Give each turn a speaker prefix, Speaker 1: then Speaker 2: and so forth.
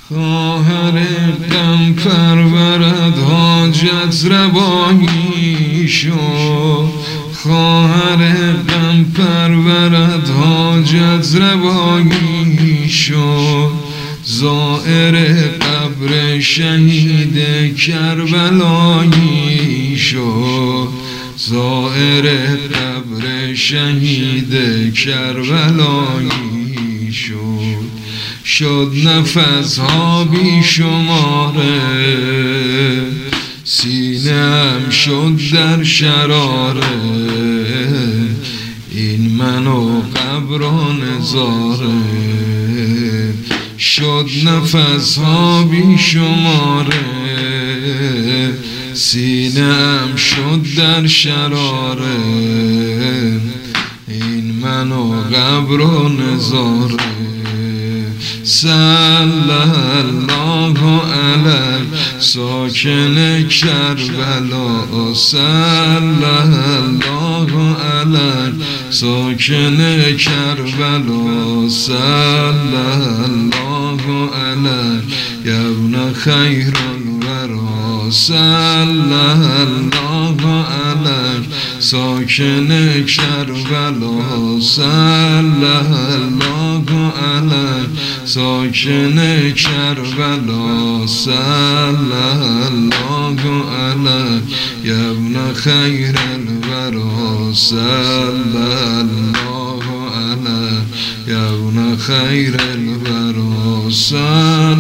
Speaker 1: خواهر غم پرورد حاجت روایی شد، خواهر غم پرورد حاجت روایی شد، زائر قبر شهید کربلایی شد، زائر قبر شهید کربلایی شد. شد نفس‌ها بی شماره، سینه‌ام شد در شراره، این من و قبر و نظاره. شد نفس‌ها بی شماره، سینه‌ام شد در شراره، این من و قبر و نظاره. صلی الله علی ساکن کربلا، صلی الله علی ساکن کربلا، صلی الله علی ابن خیر الورا، صلی الله علی ساکن کربلا، صلی الله علی ساکن کربلا، صلی الله علی ابن خیر الورا، صلی الله علی ابن خیر الورا، صلی